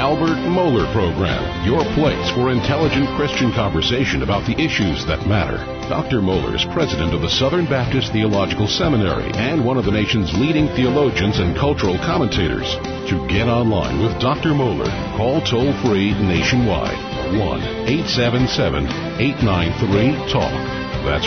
Albert Mohler Program, your place for intelligent Christian conversation about the issues that matter. Dr. Mohler is president of the Southern Baptist Theological Seminary and one of the nation's leading theologians and cultural commentators. To get online with Dr. Mohler, call toll-free nationwide, 1-877-893-TALK. That's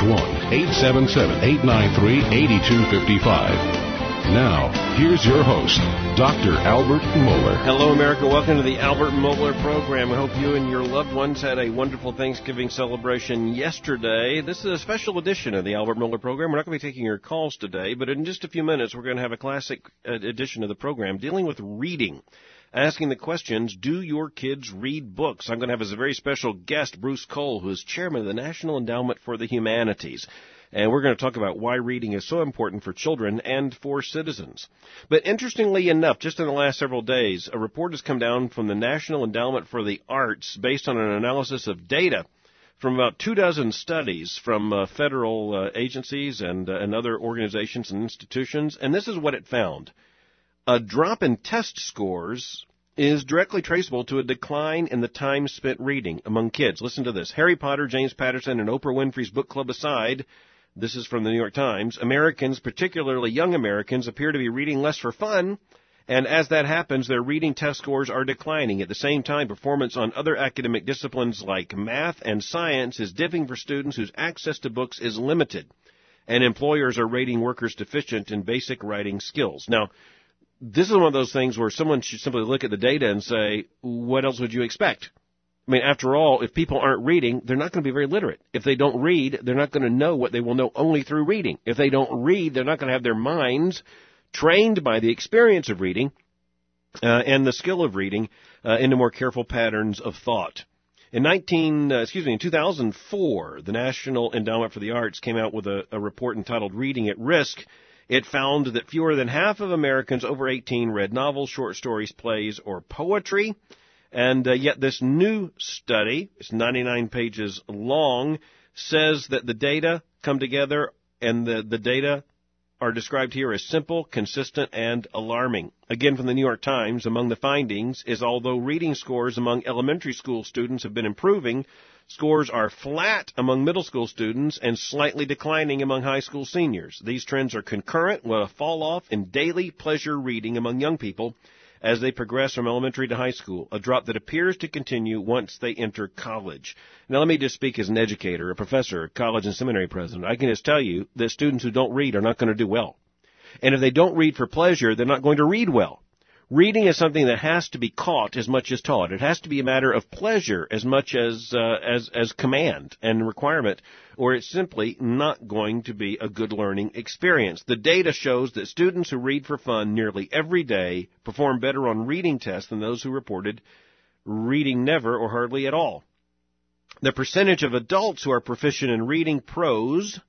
1-877-893-8255. Now, here's your host, Dr. Albert Mohler. Hello, America. Welcome to the Albert Mohler Program. I hope you and your loved ones had a wonderful Thanksgiving celebration yesterday. This is a special edition of the Albert Mohler Program. We're not going to be taking your calls today, but in just a few minutes, we're going to have a classic edition of the program dealing with reading, asking the questions, do your kids read books? I'm going to have as a very special guest, Bruce Cole, who is chairman of the National Endowment for the Humanities. And we're going to talk about why reading is so important for children and for citizens. But interestingly enough, just in the last several days, a report has come down from the National Endowment for the Arts based on an analysis of data from about 24 studies from federal agencies and other organizations and institutions. And this is what it found. A drop in test scores is directly traceable to a decline in the time spent reading among kids. Listen to this. Harry Potter, James Patterson, and Oprah Winfrey's book club aside, this is from the New York Times, Americans, particularly young Americans, appear to be reading less for fun, and as that happens, their reading test scores are declining. At the same time, performance on other academic disciplines like math and science is dipping for students whose access to books is limited, and employers are rating workers deficient in basic writing skills. Now, this is one of those things where someone should simply look at the data and say, what else would you expect? I mean, after all, if people aren't reading, they're not going to be very literate. If they don't read, they're not going to know what they will know only through reading. If they don't read, they're not going to have their minds trained by the experience of reading and the skill of reading into more careful patterns of thought. In 2004, the National Endowment for the Arts came out with a report entitled Reading at Risk. It found that fewer than half of Americans over 18 read novels, short stories, plays, or poetry. And yet this new study, it's 99 pages long, says that the data come together and the data are described here as simple, consistent, and alarming. Again, from the New York Times, among the findings is although reading scores among elementary school students have been improving, scores are flat among middle school students and slightly declining among high school seniors. These trends are concurrent with a fall-off in daily pleasure reading among young people as they progress from elementary to high school, a drop that appears to continue once they enter college. Now, let me just speak as an educator, a professor, a college and seminary president. I can just tell you that students who don't read are not going to do well. And if they don't read for pleasure, they're not going to read well. Reading is something that has to be caught as much as taught. It has to be a matter of pleasure as much as command and requirement, or it's simply not going to be a good learning experience. The data shows that students who read for fun nearly every day perform better on reading tests than those who reported reading never or hardly at all. The percentage of adults who are proficient in reading prose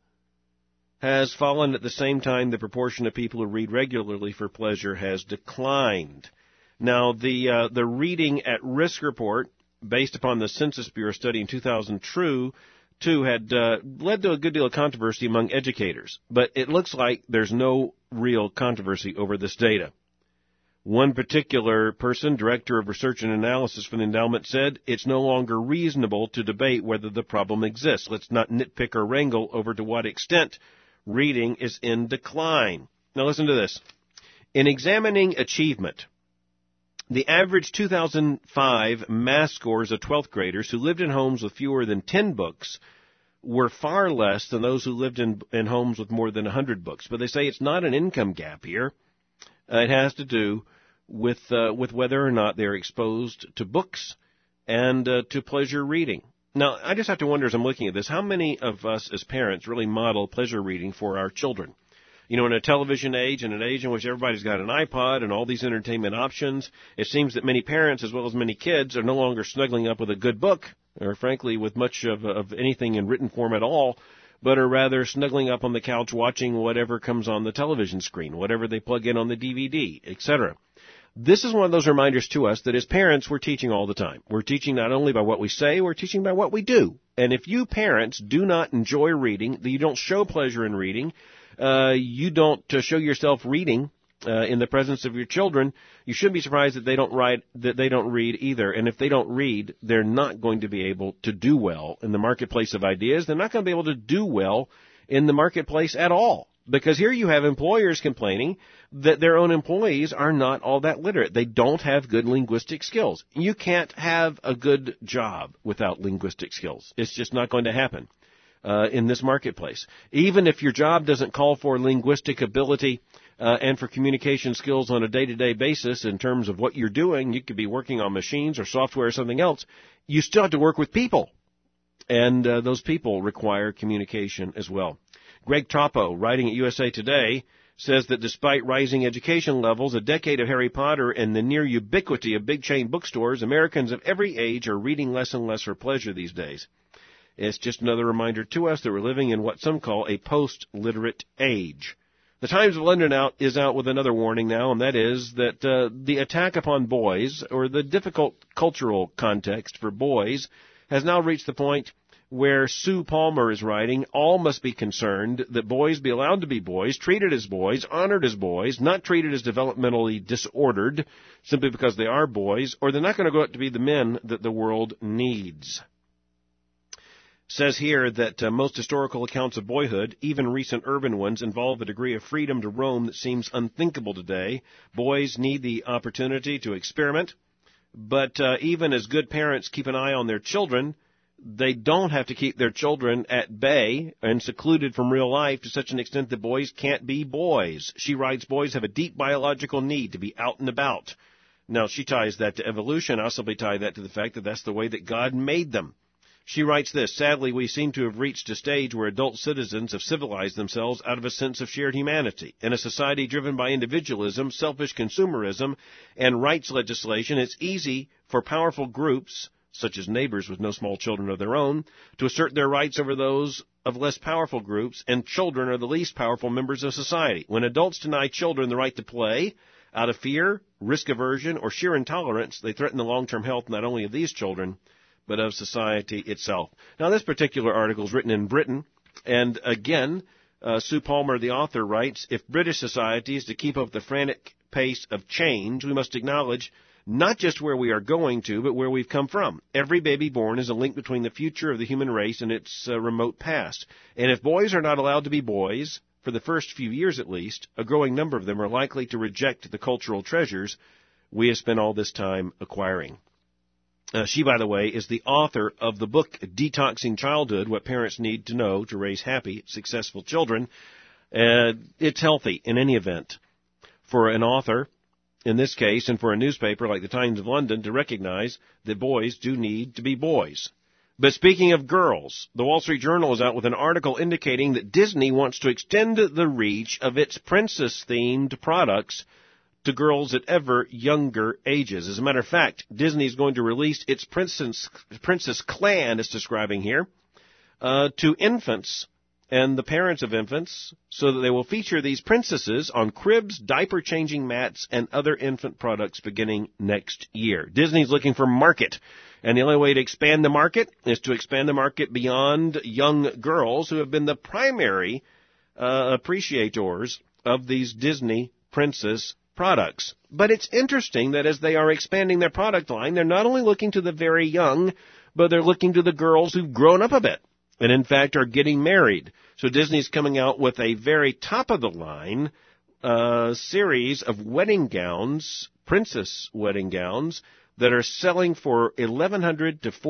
has fallen at the same time the proportion of people who read regularly for pleasure has declined. Now, the Reading at Risk report, based upon the Census Bureau study in 2002, had led to a good deal of controversy among educators. But it looks like there's no real controversy over this data. One particular person, Director of Research and Analysis for the endowment, said, it's no longer reasonable to debate whether the problem exists. Let's not nitpick or wrangle over to what extent reading is in decline. Now listen to this. In examining achievement, the average 2005 math scores of 12th graders who lived in homes with fewer than 10 books were far less than those who lived in homes with more than 100 books. But they say it's not an income gap here. It has to do with whether or not they're exposed to books and to pleasure reading. Now, I just have to wonder as I'm looking at this, how many of us as parents really model pleasure reading for our children? You know, in a television age, in an age in which everybody's got an iPod and all these entertainment options, it seems that many parents as well as many kids are no longer snuggling up with a good book, or frankly with much of anything in written form at all, but are rather snuggling up on the couch watching whatever comes on the television screen, whatever they plug in on the DVD, etc. This is one of those reminders to us that as parents, we're teaching all the time. We're teaching not only by what we say, we're teaching by what we do. And if you parents do not enjoy reading, you don't show pleasure in reading, you don't show yourself reading in the presence of your children, you shouldn't be surprised that they don't read either. And if they don't read, they're not going to be able to do well in the marketplace of ideas. They're not going to be able to do well in the marketplace at all. Because here you have employers complaining that their own employees are not all that literate. They don't have good linguistic skills. You can't have a good job without linguistic skills. It's just not going to happen in this marketplace. Even if your job doesn't call for linguistic ability and for communication skills on a day-to-day basis in terms of what you're doing, you could be working on machines or software or something else, you still have to work with people. And those people require communication as well. Greg Topo, writing at USA Today, says that despite rising education levels, a decade of Harry Potter, and the near ubiquity of big chain bookstores, Americans of every age are reading less and less for pleasure these days. It's just another reminder to us that we're living in what some call a post-literate age. The Times of London is out with another warning now, and that is that the attack upon boys, or the difficult cultural context for boys, has now reached the point where Sue Palmer is writing, all must be concerned that boys be allowed to be boys, treated as boys, honored as boys, not treated as developmentally disordered simply because they are boys, or they're not going to grow up to be the men that the world needs. Says here that most historical accounts of boyhood, even recent urban ones, involve a degree of freedom to roam that seems unthinkable today. Boys need the opportunity to experiment, but even as good parents keep an eye on their children, they don't have to keep their children at bay and secluded from real life to such an extent that boys can't be boys. She writes, boys have a deep biological need to be out and about. Now, she ties that to evolution. I simply tie that to the fact that that's the way that God made them. She writes this, sadly, we seem to have reached a stage where adult citizens have civilized themselves out of a sense of shared humanity. In a society driven by individualism, selfish consumerism, and rights legislation, it's easy for powerful groups, such as neighbors with no small children of their own, to assert their rights over those of less powerful groups, and children are the least powerful members of society. When adults deny children the right to play, out of fear, risk aversion, or sheer intolerance, they threaten the long-term health not only of these children, but of society itself. Now, this particular article is written in Britain, and again, Sue Palmer, the author, writes, if British society is to keep up the frantic pace of change, we must acknowledge not just where we are going to, but where we've come from. Every baby born is a link between the future of the human race and its remote past. And if boys are not allowed to be boys, for the first few years at least, a growing number of them are likely to reject the cultural treasures we have spent all this time acquiring. She, by the way, is the author of the book Detoxing Childhood, What Parents Need to Know to Raise Happy, Successful Children. It's healthy in any event for an author, in this case, and for a newspaper like the Times of London to recognize that boys do need to be boys. But speaking of girls, the Wall Street Journal is out with an article indicating that Disney wants to extend the reach of its princess-themed products to girls at ever younger ages. As a matter of fact, Disney is going to release its Princess Clan, it's describing here, to infants and the parents of infants, so that they will feature these princesses on cribs, diaper-changing mats, and other infant products beginning next year. Disney's looking for market, and the only way to expand the market is to expand the market beyond young girls who have been the primary appreciators of these Disney princess products. But it's interesting that as they are expanding their product line, they're not only looking to the very young, but they're looking to the girls who've grown up a bit and, in fact, are getting married. So Disney's coming out with a very top-of-the-line series of wedding gowns, princess wedding gowns, that are selling for $1,100 to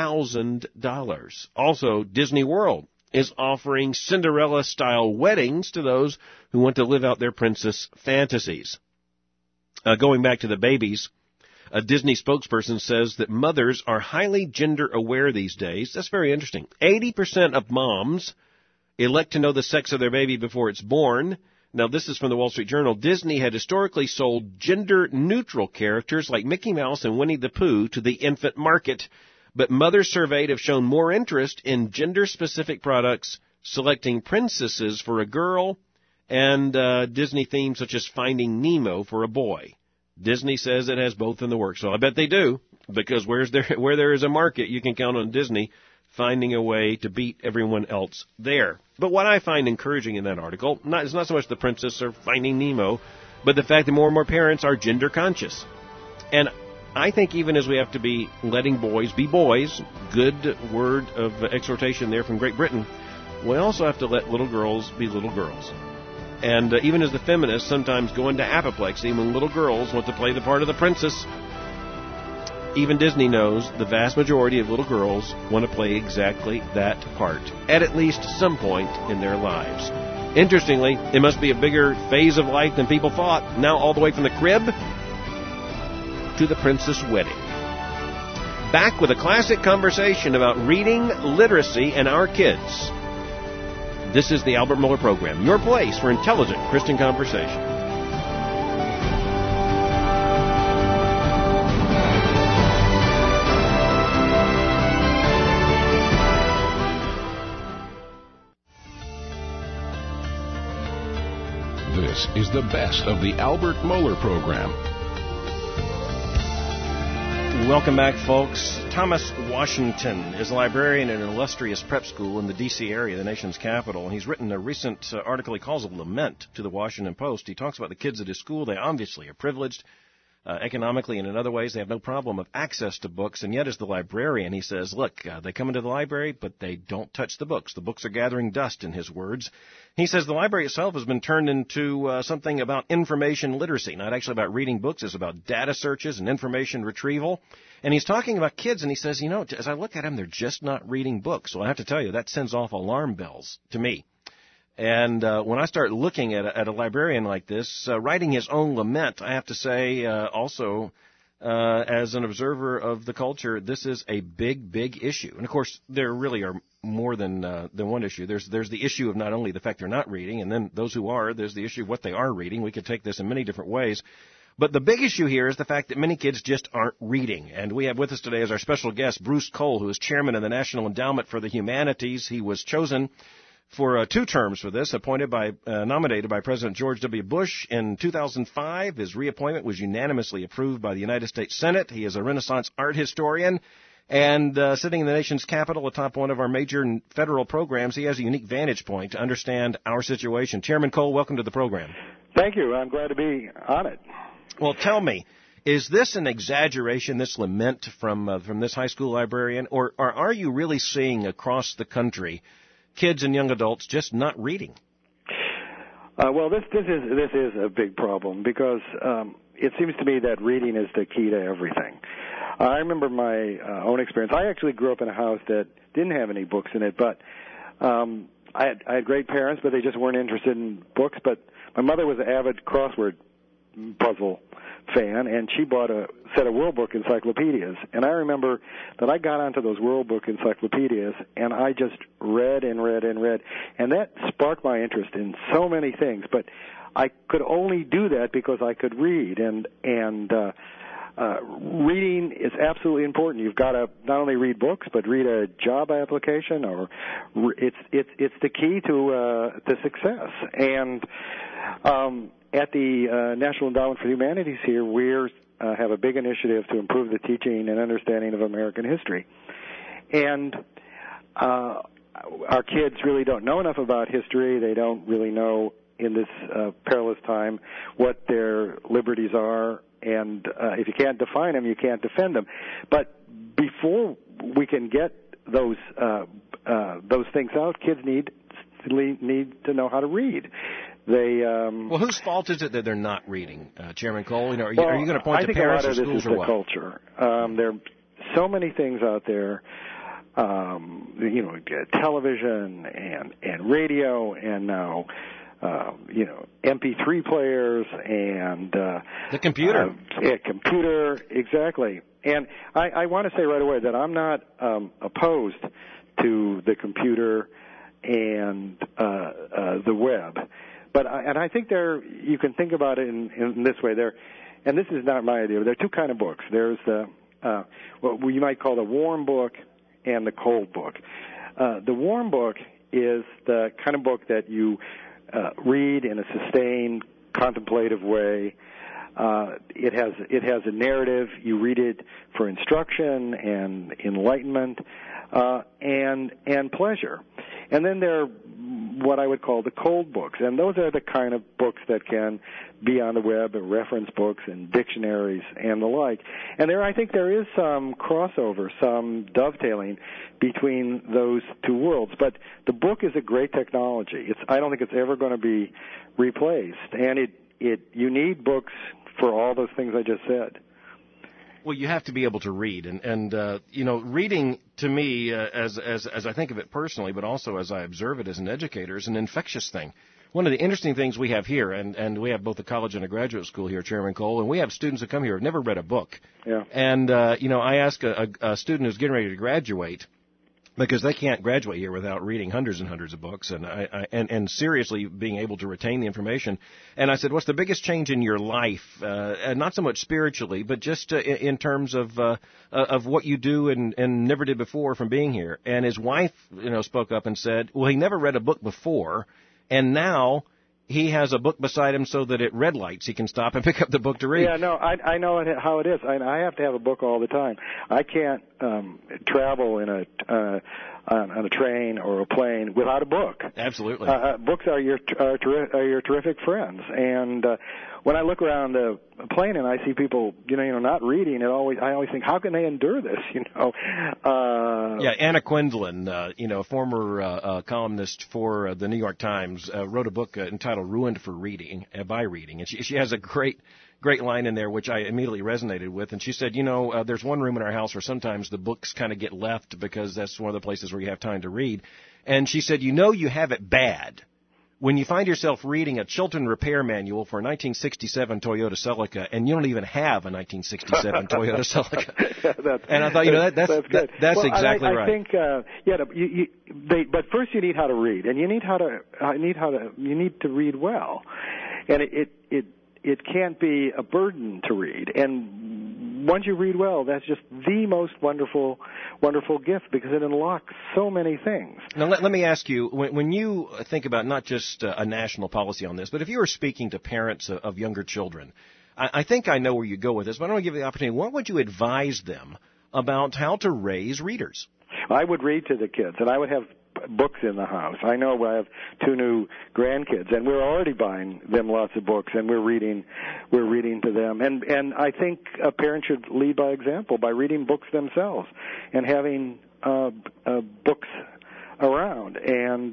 $4,000. Also, Disney World is offering Cinderella-style weddings to those who want to live out their princess fantasies. Going back to the babies, a Disney spokesperson says that mothers are highly gender-aware these days. That's very interesting. 80% of moms elect to know the sex of their baby before it's born. Now, this is from the Wall Street Journal. Disney had historically sold gender-neutral characters like Mickey Mouse and Winnie the Pooh to the infant market, but mothers surveyed have shown more interest in gender-specific products, selecting princesses for a girl and Disney themes such as Finding Nemo for a boy. Disney says it has both in the works, so I bet they do, because where there is a market, you can count on Disney finding a way to beat everyone else there. But what I find encouraging in that article is not so much the princess or Finding Nemo, but the fact that more and more parents are gender conscious. And I think even as we have to be letting boys be boys, good word of exhortation there from Great Britain, we also have to let little girls be little girls. And even as the feminists sometimes go into apoplexy when little girls want to play the part of the princess, even Disney knows the vast majority of little girls want to play exactly that part at least some point in their lives. Interestingly, it must be a bigger phase of life than people thought, now all the way from the crib to the princess wedding. Back with a classic conversation about reading, literacy, and our kids. This is the Albert Mohler Program, your place for intelligent Christian conversation. This is the best of the Albert Mohler Program. Welcome back, folks. Thomas Washington is a librarian in an illustrious prep school in the D.C. area, the nation's capital, and he's written a recent article he calls a lament to the Washington Post. He talks about the kids at his school. They obviously are privileged economically and in other ways. They have no problem of access to books, and yet as the librarian, he says, look, they come into the library, but they don't touch the books. The books are gathering dust, in his words. He says the library itself has been turned into something about information literacy, not actually about reading books. It's about data searches and information retrieval. And he's talking about kids, and he says, you know, as I look at them, they're just not reading books. So I have to tell you, that sends off alarm bells to me. And when I start looking at a librarian like this, writing his own lament, I have to say also, as an observer of the culture, this is a big, big issue. And, of course, there really are more than one issue. There's the issue of not only the fact they're not reading, and then those who are, there's the issue of what they are reading. We could take this in many different ways. But the big issue here is the fact that many kids just aren't reading. And we have with us today as our special guest Bruce Cole, who is chairman of the National Endowment for the Humanities. He was chosen for 2 terms for this, nominated by President George W. Bush in 2005. His reappointment was unanimously approved by the United States Senate. He is a Renaissance art historian. And sitting in the nation's capital atop one of our major federal programs, he has a unique vantage point to understand our situation. Chairman Cole, welcome to the program. Thank you. I'm glad to be on it. Well, tell me, is this an exaggeration, this lament from this high school librarian, or are you really seeing across the country kids and young adults just not reading? Well, this is a big problem because it seems to me that reading is the key to everything. I remember my own experience. I actually grew up in a house that didn't have any books in it, but I had great parents, but they just weren't interested in books. But my mother was an avid crossword puzzle fan, and she bought a set of World Book encyclopedias. And I remember that I got onto those World Book encyclopedias, and I just read and read and read. And that sparked my interest in so many things. But I could only do that because I could read. And reading is absolutely important. You've got to not only read books, but read a job application, or it's the key to success. And at the National Endowment for the Humanities here, we have a big initiative to improve the teaching and understanding of American history. And our kids really don't know enough about history. They don't really know in this perilous time what their liberties are. And if you can't define them, you can't defend them. But before we can get those things out, kids need to know how to read. Well, whose fault is it that they're not reading, Chairman Cole? Are you going to point to parents or schools or what? I think a lot of this is the culture. There are so many things out there, television and radio, and now MP3 players and the computer. Computer, exactly. And I want to say right away that I'm not opposed to the computer and the web. But I think you can think about it in this way. And this is not my idea, but there are 2 kind of books. There's what you might call the warm book and the cold book. The warm book is the kind of book that you read in a sustained, contemplative way. It has a narrative. You read it for instruction and enlightenment and pleasure. And then there are what I would call the cold books. And those are the kind of books that can be on the web, reference books and dictionaries and the like. And I think there is some crossover, some dovetailing between those two worlds. But the book is a great technology. I don't think it's ever going to be replaced. And you need books for all those things I just said. Well, you have to be able to read, and reading to me, as I think of it personally, but also as I observe it as an educator, is an infectious thing. One of the interesting things we have here, and we have both a college and a graduate school here, Chairman Cole, and we have students that come here who have never read a book. Yeah. And I ask a student who's getting ready to graduate, because they can't graduate here without reading hundreds and hundreds of books and seriously being able to retain the information. And I said, what's the biggest change in your life? Not so much spiritually, but just in terms of what you do and never did before from being here. And his wife, spoke up and said, well, he never read a book before, and now he has a book beside him so that at red lights he can stop and pick up the book to read. Yeah, no, I know how it is. I have to have a book all the time. I can't travel on a train or a plane without a book. Absolutely. Books are your terrific friends. And when I look around the plane and I see people, not reading, I always think, how can they endure this? Yeah, Anna Quindlen, a former columnist for the New York Times, wrote a book entitled "Ruined for Reading" by reading, and she has a great line in there which I immediately resonated with. And she said, there's one room in our house where sometimes the books kind of get left because that's one of the places where you have time to read. And she said, you have it bad when you find yourself reading a Chilton repair manual for a 1967 Toyota Celica, and you don't even have a 1967 Toyota Celica. And I thought, that's exactly right. I think, but first you need how to read, and you need to read well, and it can't be a burden to read. And once you read well, that's just the most wonderful gift, because it unlocks so many things. Now, let me ask you, when you think about not just a national policy on this, but if you were speaking to parents of younger children, I think I know where you go with this, but I want to give you the opportunity. What would you advise them about how to raise readers? I would read to the kids, and I would have books in the house. I know I have 2 new grandkids, and we're already buying them lots of books, and we're reading to them. And I think a parent should lead by example by reading books themselves and having books around. And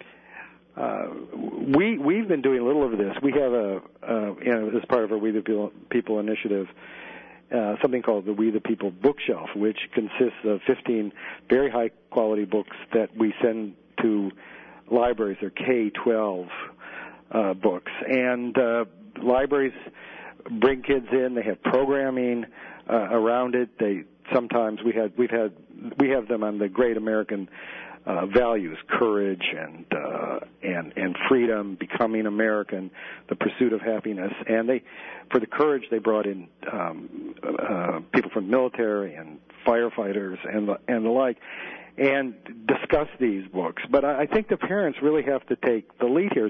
we've been doing a little of this. We have as part of our We the People initiative, something called the We the People bookshelf, which consists of 15 very high-quality books that we send to libraries. They're K-12 books. And libraries bring kids in. They have programming around it. Sometimes we have them on the great American values: courage and freedom, becoming American, the pursuit of happiness. And for the courage, they brought in people from the military and firefighters and the like, and discuss these books. But I think the parents really have to take the lead here,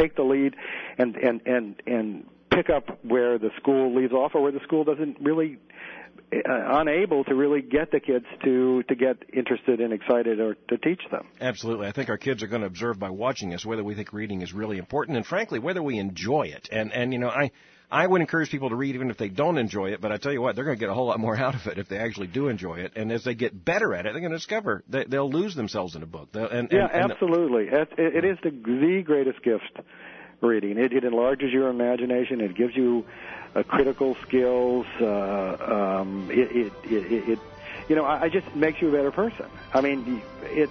and pick up where the school leaves off, or where the school doesn't really. Unable to really get the kids to get interested and excited or to teach them. Absolutely. I think our kids are going to observe by watching us whether we think reading is really important, and frankly, whether we enjoy it. And I would encourage people to read even if they don't enjoy it, but I tell you what, they're going to get a whole lot more out of it if they actually do enjoy it. And as they get better at it, they're going to discover that they'll lose themselves in a book. Absolutely. It is the greatest gift, reading. It enlarges your imagination. It gives you critical skills. It just makes you a better person. I mean,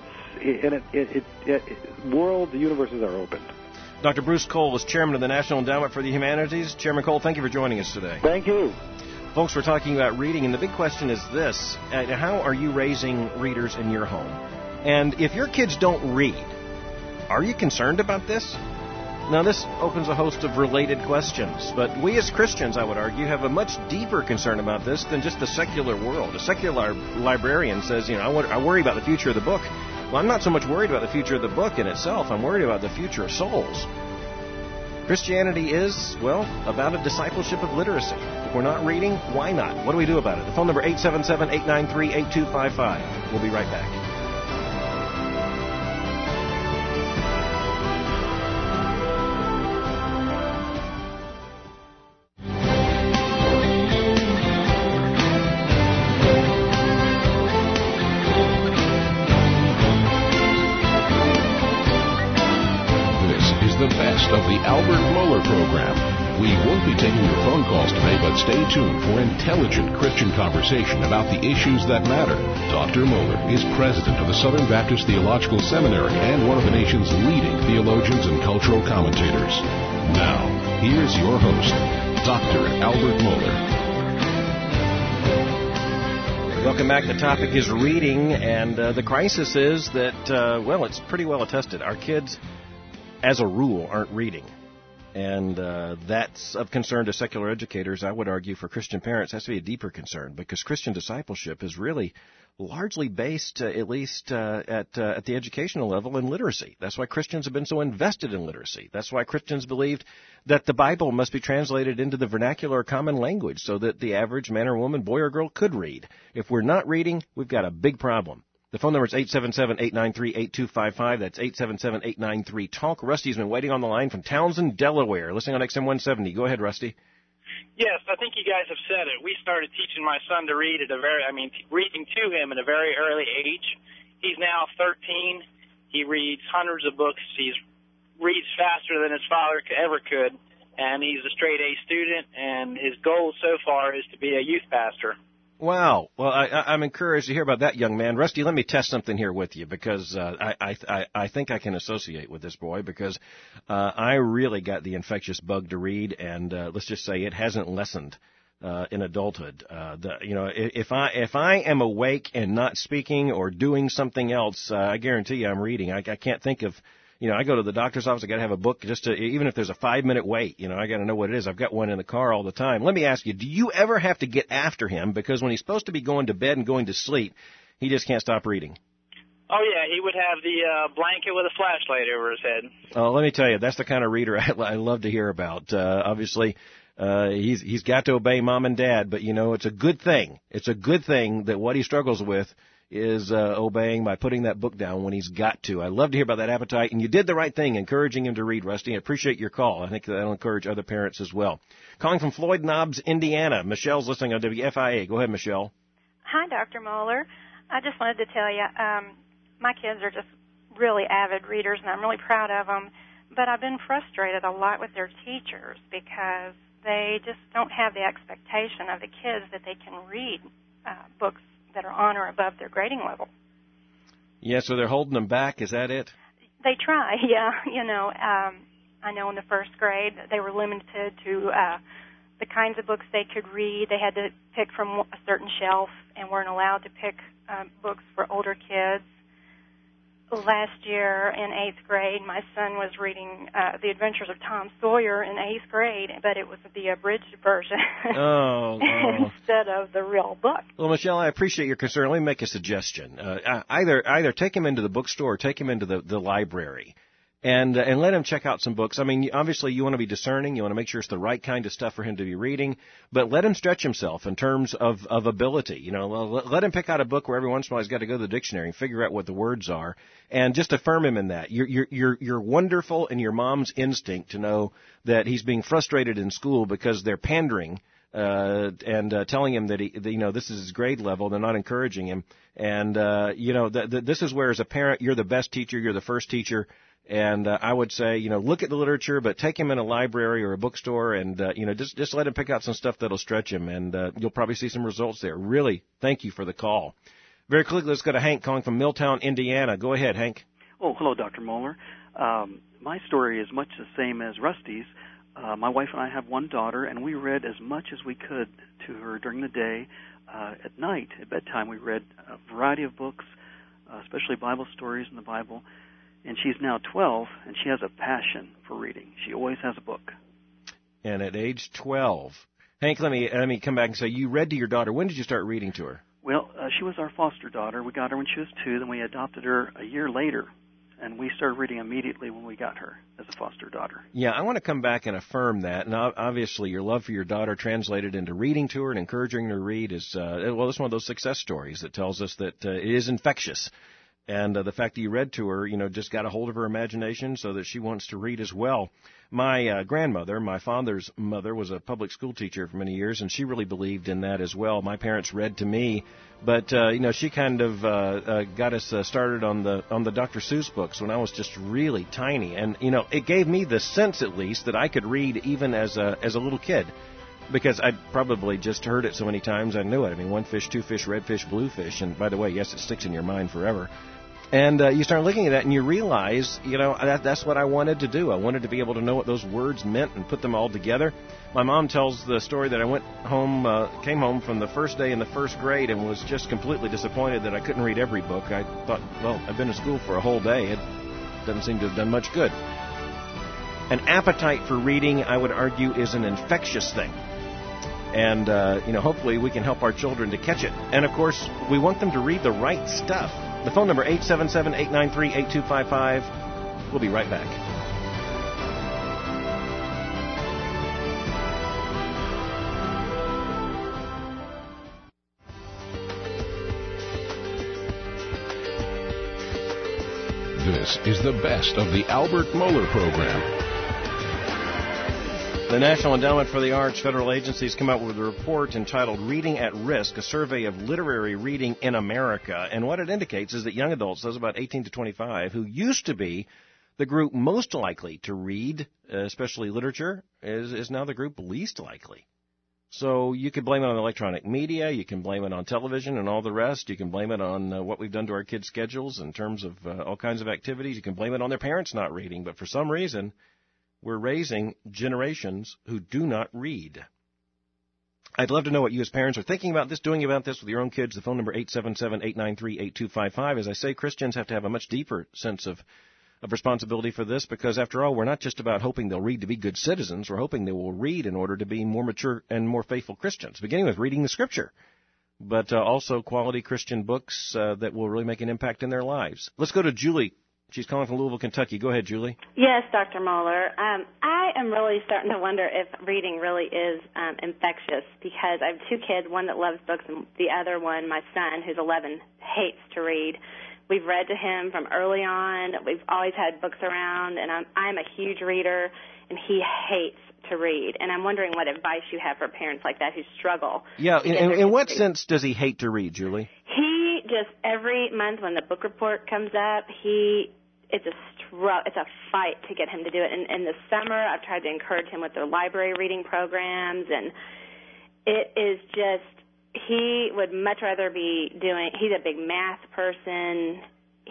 the universes are opened. Dr. Bruce Cole is chairman of the National Endowment for the Humanities. Chairman Cole, thank you for joining us today. Thank you. Folks, we're talking about reading, and the big question is this: how are you raising readers in your home? And if your kids don't read, are you concerned about this? Now, this opens a host of related questions, but we as Christians, I would argue, have a much deeper concern about this than just the secular world. A secular librarian says, I worry about the future of the book. Well, I'm not so much worried about the future of the book in itself. I'm worried about the future of souls. Christianity is, about a discipleship of literacy. If we're not reading, why not? What do we do about it? The phone number 877-893-8255. We'll be right back. The Albert Mohler Program. We won't be taking your phone calls today, but stay tuned for intelligent Christian conversation about the issues that matter. Dr. Mohler is president of the Southern Baptist Theological Seminary and one of the nation's leading theologians and cultural commentators. Now, here's your host, Dr. Albert Mohler. Welcome back. The topic is reading, and the crisis is that, it's pretty well attested. Our kids, as a rule, aren't reading. And that's of concern to secular educators. I would argue for Christian parents, has to be a deeper concern, because Christian discipleship is really largely based, at least at the educational level, in literacy. That's why Christians have been so invested in literacy. That's why Christians believed that the Bible must be translated into the vernacular or common language so that the average man or woman, boy or girl, could read. If we're not reading, we've got a big problem. The phone number is 877-893-8255. That's 877-893-TALK. Rusty's been waiting on the line from Townsend, Delaware, listening on XM 170. Go ahead, Rusty. Yes, I think you guys have said it. We started teaching my son to read reading to him at a very early age. He's now 13. He reads hundreds of books. He reads faster than his father ever could, and he's a straight A student, and his goal so far is to be a youth pastor. Wow. Well, I'm encouraged to hear about that, young man. Rusty, let me test something here with you, because I think I can associate with this boy, because I really got the infectious bug to read, and let's just say it hasn't lessened in adulthood. If I am awake and not speaking or doing something else, I guarantee you I'm reading. I can't think of. I go to the doctor's office, I got to have a book even if there's a 5-minute wait, I got to know what it is. I've got one in the car all the time. Let me ask you, do you ever have to get after him? Because when he's supposed to be going to bed and going to sleep, he just can't stop reading. Oh, yeah, he would have the blanket with a flashlight over his head. Oh, let me tell you, that's the kind of reader I love to hear about. Obviously, he's got to obey mom and dad, but, it's a good thing. It's a good thing that what he struggles with is obeying by putting that book down when he's got to. I love to hear about that appetite, and you did the right thing, encouraging him to read, Rusty. I appreciate your call. I think that'll encourage other parents as well. Calling from Floyd Knobs, Indiana. Michelle's listening on WFIA. Go ahead, Michelle. Hi, Dr. Mohler. I just wanted to tell you, my kids are just really avid readers, and I'm really proud of them, but I've been frustrated a lot with their teachers because they just don't have the expectation of the kids that they can read books that are on or above their grading level. Yeah, so they're holding them back. Is that it? They try, yeah. I know in the first grade they were limited to the kinds of books they could read. They had to pick from a certain shelf and weren't allowed to pick books for older kids. Last year in 8th grade, my son was reading The Adventures of Tom Sawyer in 8th grade, but it was the abridged version instead of the real book. Well, Michelle, I appreciate your concern. Let me make a suggestion. Either take him into the bookstore or take him into the library. And let him check out some books. I mean, obviously you want to be discerning. You want to make sure it's the right kind of stuff for him to be reading. But let him stretch himself in terms of ability. Let him pick out a book where every once in a while he's got to go to the dictionary and figure out what the words are, and just affirm him in that. You're wonderful in your mom's instinct to know that he's being frustrated in school because they're pandering and telling him that this is his grade level. They're not encouraging him, and this is where, as a parent, you're the best teacher. You're the first teacher. And I would say, look at the literature, but take him in a library or a bookstore and, just let him pick out some stuff that'll stretch him, and you'll probably see some results there. Really, thank you for the call. Very quickly, let's go to Hank calling from Milltown, Indiana. Go ahead, Hank. Oh, hello, Dr. Mohler. My story is much the same as Rusty's. My wife and I have one daughter, and we read as much as we could to her during the day. At night, at bedtime, we read a variety of books, especially Bible stories in the Bible. And she's now 12, and she has a passion for reading. She always has a book. And at age 12, Hank, let me come back and say, you read to your daughter. When did you start reading to her? Well, she was our foster daughter. We got her when she was 2, then we adopted her a year later. And we started reading immediately when we got her as a foster daughter. Yeah, I want to come back and affirm that. And obviously, your love for your daughter translated into reading to her and encouraging her to read is, it's one of those success stories that tells us that it is infectious. And the fact that you read to her, just got a hold of her imagination so that she wants to read as well. My grandmother, my father's mother, was a public school teacher for many years, and she really believed in that as well. My parents read to me, but she kind of got us started on the Dr. Seuss books when I was just really tiny, and it gave me the sense, at least, that I could read even as a little kid. Because I'd probably just heard it so many times I knew it. I mean, one fish, two fish, red fish, blue fish. And by the way, yes, it sticks in your mind forever. And you start looking at that and you realize, that's what I wanted to do. I wanted to be able to know what those words meant and put them all together. My mom tells the story that I came home from the first day in the first grade and was just completely disappointed that I couldn't read every book. I thought, well, I've been in school for a whole day. It doesn't seem to have done much good. An appetite for reading, I would argue, is an infectious thing. And, hopefully we can help our children to catch it. And, of course, we want them to read the right stuff. The phone number, 877-893-8255. We'll be right back. This is the best of the Albert Mohler Program. The National Endowment for the Arts federal agencies come out with a report entitled Reading at Risk, a survey of literary reading in America. And what it indicates is that young adults, those about 18 to 25, who used to be the group most likely to read, especially literature, is now the group least likely. So you can blame it on electronic media, you can blame it on television and all the rest, you can blame it on what we've done to our kids' schedules in terms of all kinds of activities, you can blame it on their parents not reading, but for some reason we're raising generations who do not read. I'd love to know what you as parents are thinking about this, doing about this with your own kids. The phone number 877-893-8255. As I say, Christians have to have a much deeper sense of responsibility for this because, after all, we're not just about hoping they'll read to be good citizens. We're hoping they will read in order to be more mature and more faithful Christians, beginning with reading the Scripture, but also quality Christian books that will really make an impact in their lives. Let's go to Julie. She's calling from Louisville, Kentucky. Go ahead, Julie. Yes, Dr. Mohler. I am really starting to wonder if reading really is infectious because I have two kids, one that loves books and the other one, my son, who's 11, hates to read. We've read to him from early on. We've always had books around, and I'm a huge reader, and he hates to read. And I'm wondering what advice you have for parents like that who struggle. Yeah, in what sense does he hate to read, Julie? He just, every month when the book report comes up, it's a fight to get him to do it. And in the summer, I've tried to encourage him with their library reading programs, and it is just, he would much rather be doing, he's a big math person.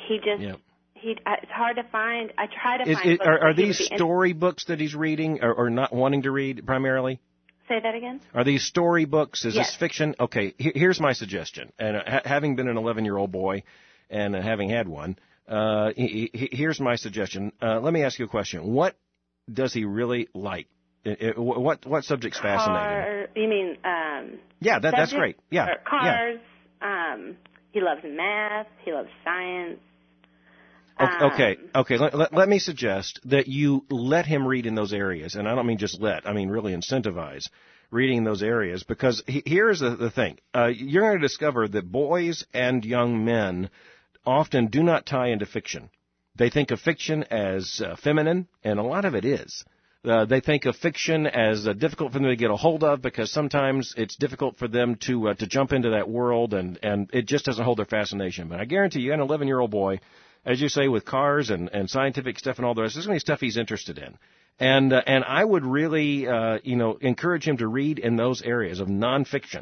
It's hard to find. I try to find books. Are these story books that he's reading or not wanting to read primarily? Say that again? Are these story books? Is Yes. this fiction? Okay, here's my suggestion. And having been an 11-year-old boy and having had one, here's my suggestion. Let me ask you a question. What does he really like? What subject's fascinating? You mean yeah, that's great. Yeah, cars. Yeah. He loves math. He loves science. Okay. Let me suggest that you let him read in those areas, and I don't mean just let. I mean really incentivize reading in those areas, because here's the thing. You're going to discover that boys and young men often do not tie into fiction. They think of fiction as feminine, and a lot of it is. They think of fiction as difficult for them to get a hold of because sometimes it's difficult for them to jump into that world, and it just doesn't hold their fascination. But I guarantee you, an 11-year-old boy, as you say, with cars and scientific stuff and all the rest, there's going to be stuff he's interested in. And I would really, encourage him to read in those areas of nonfiction.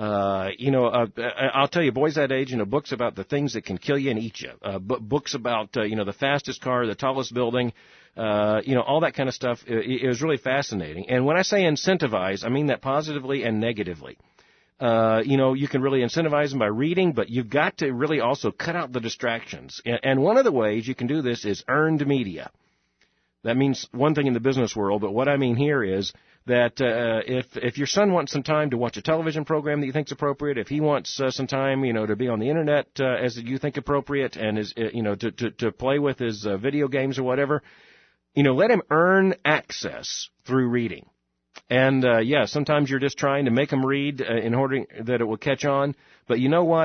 I'll tell you, boys that age, books about the things that can kill you and eat you, books about, the fastest car, the tallest building, all that kind of stuff is really fascinating. And when I say incentivize, I mean that positively and negatively. You can really incentivize them by reading, but you've got to really also cut out the distractions. And one of the ways you can do this is earned media. That means one thing in the business world, but what I mean here is that if your son wants some time to watch a television program that you think is appropriate, if he wants some time, to be on the internet as you think appropriate, and is to play with his video games or whatever, let him earn access through reading. And sometimes you're just trying to make him read in order that it will catch on. But you know what?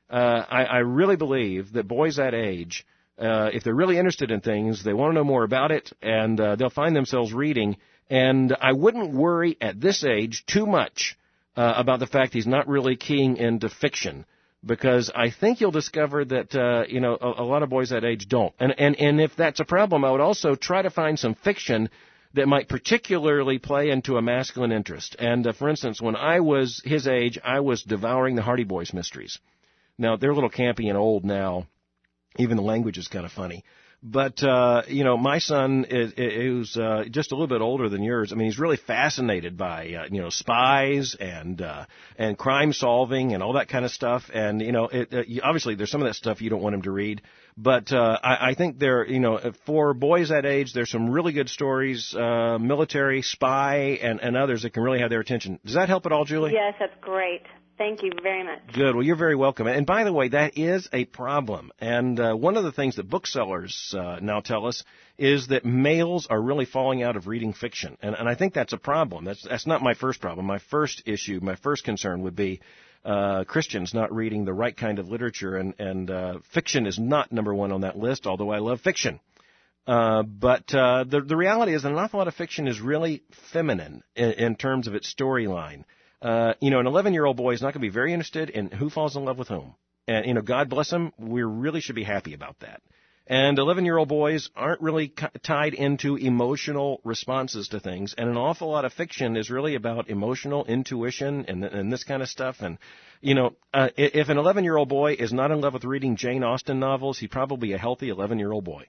I really believe that boys that age, if they're really interested in things, they want to know more about it, and they'll find themselves reading. And I wouldn't worry at this age too much about the fact he's not really keying into fiction, because I think you'll discover that a lot of boys that age don't. And if that's a problem, I would also try to find some fiction that might particularly play into a masculine interest. And for instance, when I was his age, I was devouring the Hardy Boys mysteries. Now, they're a little campy and old now. Even the language is kind of funny. But, my son is just a little bit older than yours. I mean, he's really fascinated by, spies and crime solving and all that kind of stuff. And, obviously there's some of that stuff you don't want him to read. But I think for boys that age, there's some really good stories, military, spy, and others that can really have their attention. Does that help at all, Julie? Yes, that's great. Thank you very much. Good. Well, you're very welcome. And by the way, that is a problem. And one of the things that booksellers now tell us is that males are really falling out of reading fiction. And I think that's a problem. That's not my first problem. My first issue, my first concern would be Christians not reading the right kind of literature. And fiction is not number one on that list, although I love fiction. But the reality is that an awful lot of fiction is really feminine in terms of its storyline. An 11-year-old boy is not going to be very interested in who falls in love with whom. And, God bless him, we really should be happy about that. And 11-year-old boys aren't really tied into emotional responses to things. And an awful lot of fiction is really about emotional intuition and this kind of stuff. And, if an 11-year-old boy is not in love with reading Jane Austen novels, he's probably a healthy 11-year-old boy.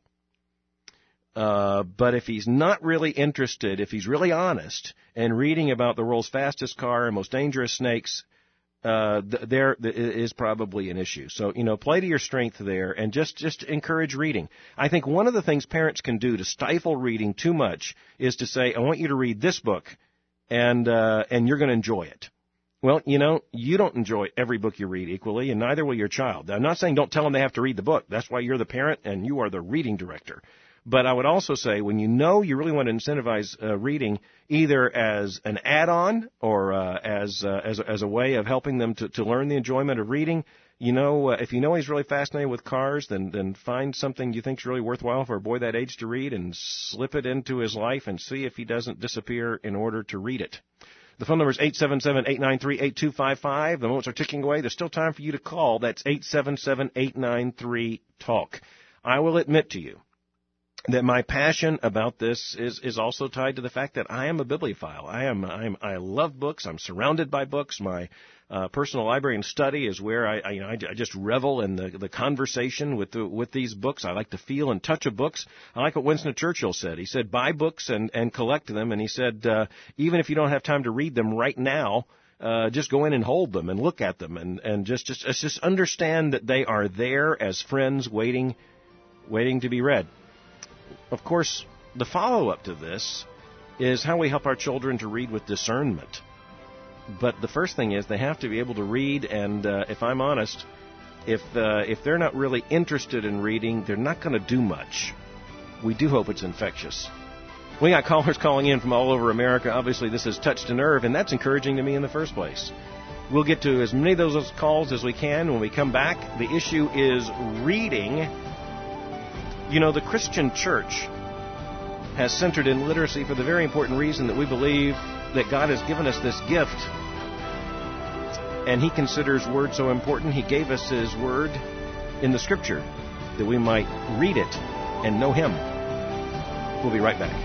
But if he's not really interested, if he's really honest, and reading about the world's fastest car and most dangerous snakes, there is probably an issue. So, play to your strength there and just encourage reading. I think one of the things parents can do to stifle reading too much is to say, I want you to read this book, and you're going to enjoy it. Well, you don't enjoy every book you read equally, and neither will your child. I'm not saying don't tell them they have to read the book. That's why you're the parent and you are the reading director. But I would also say when you really want to incentivize reading, either as an add-on or as a way of helping them to learn the enjoyment of reading, if he's really fascinated with cars, then find something you think is really worthwhile for a boy that age to read and slip it into his life and see if he doesn't disappear in order to read it. The phone number is 877-893-8255. The moments are ticking away. There's still time for you to call. That's 877-893-TALK. I will admit to you that my passion about this is also tied to the fact that I am a bibliophile. I love books. I'm surrounded by books. My personal library and study is where I just revel in the conversation with these books. I like to feel and touch of books. I like what Winston Churchill said. He said, buy books and collect them. And he said, even if you don't have time to read them right now, just go in and hold them and look at them and just understand that they are there as friends waiting to be read. Of course, the follow-up to this is how we help our children to read with discernment. But the first thing is they have to be able to read, and if I'm honest, if they're not really interested in reading, they're not going to do much. We do hope it's infectious. We got callers calling in from all over America. Obviously, this has touched a nerve, and that's encouraging to me in the first place. We'll get to as many of those calls as we can when we come back. The issue is reading. The Christian church has centered in literacy for the very important reason that we believe that God has given us this gift. And He considers Word so important, He gave us His Word in the Scripture that we might read it and know Him. We'll be right back.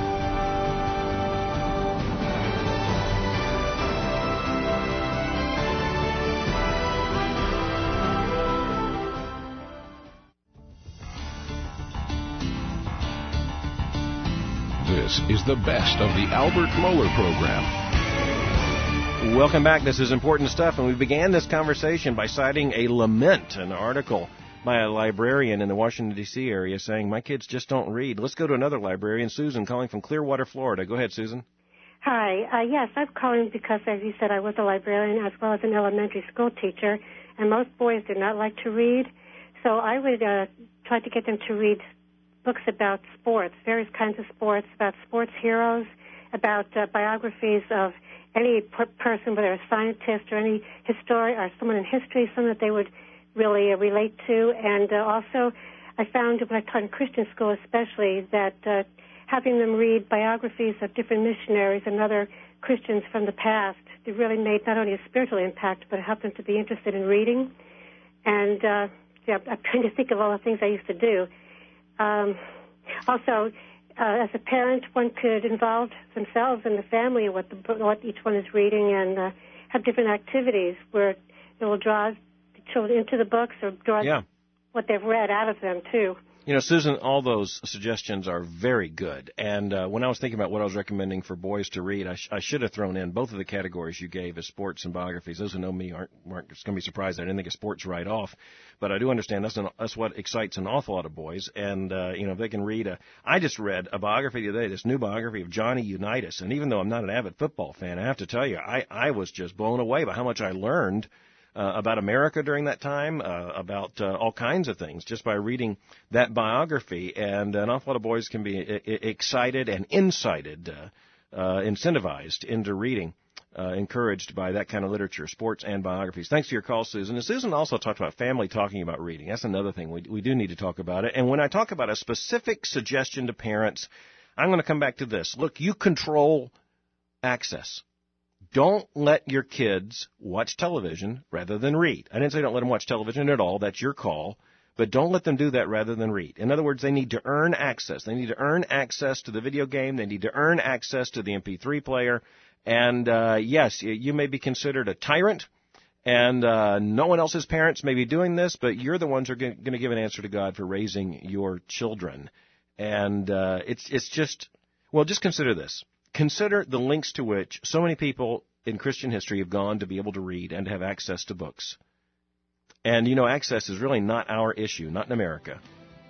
This is the best of the Albert Mohler program. Welcome back. This is important stuff, and we began this conversation by citing a lament, an article by a librarian in the Washington, D.C. area saying, my kids just don't read. Let's go to another librarian, Susan, calling from Clearwater, Florida. Go ahead, Susan. Hi. Yes, I'm calling because, as you said, I was a librarian as well as an elementary school teacher, and most boys do not like to read. So I would try to get them to read books about sports, various kinds of sports, about sports heroes, about biographies of any person, whether a scientist or any historian or someone in history, someone that they would really relate to. And also, I found when I taught in Christian school especially that having them read biographies of different missionaries and other Christians from the past, it really made not only a spiritual impact, but it helped them to be interested in reading. And I'm trying to think of all the things I used to do. Also, as a parent, one could involve themselves and the family in what each one is reading, and have different activities where it will draw the children into the books or draw what they've read out of them, too. You know, Susan, all those suggestions are very good. And when I was thinking about what I was recommending for boys to read, I should have thrown in both of the categories you gave as sports and biographies. Those who know me aren't going to be surprised. I didn't think of sports right off. But I do understand that's what excites an awful lot of boys. And, if they can read I just read a biography the other day, this new biography of Johnny Unitas. And even though I'm not an avid football fan, I have to tell you, I was just blown away by how much I learned about America during that time, about all kinds of things, just by reading that biography. And an awful lot of boys can be excited and incited, incentivized into reading, encouraged by that kind of literature, sports and biographies. Thanks for your call, Susan. And Susan also talked about family talking about reading. That's another thing. We do need to talk about it. And when I talk about a specific suggestion to parents, I'm going to come back to this. Look, you control access. Don't let your kids watch television rather than read. I didn't say don't let them watch television at all. That's your call. But don't let them do that rather than read. In other words, they need to earn access. They need to earn access to the video game. They need to earn access to the MP3 player. And, yes, you may be considered a tyrant, and no one else's parents may be doing this, but you're the ones who are going to give an answer to God for raising your children. And it's just, well, just consider this. Consider the lengths to which so many people in Christian history have gone to be able to read and to have access to books. And, access is really not our issue, not in America.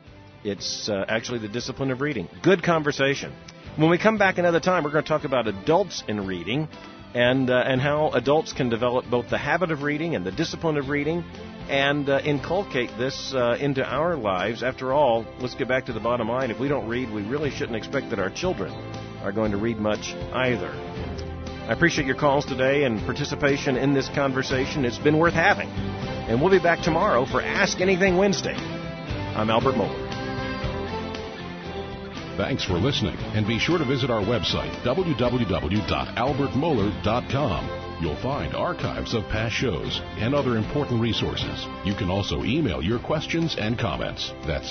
It's actually the discipline of reading. Good conversation. When we come back another time, we're going to talk about adults in reading and how adults can develop both the habit of reading and the discipline of reading and inculcate this into our lives. After all, let's get back to the bottom line. If we don't read, we really shouldn't expect that our children are going to read much either. I appreciate your calls today and participation in this conversation. It's been worth having. And we'll be back tomorrow for Ask Anything Wednesday. I'm Albert Mohler. Thanks for listening, and be sure to visit our website, www.albertmohler.com. You'll find archives of past shows and other important resources. You can also email your questions and comments. That's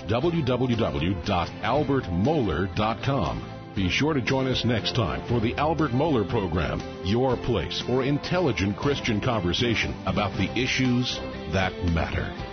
www.albertmohler.com. Be sure to join us next time for the Albert Mohler Program, your place for intelligent Christian conversation about the issues that matter.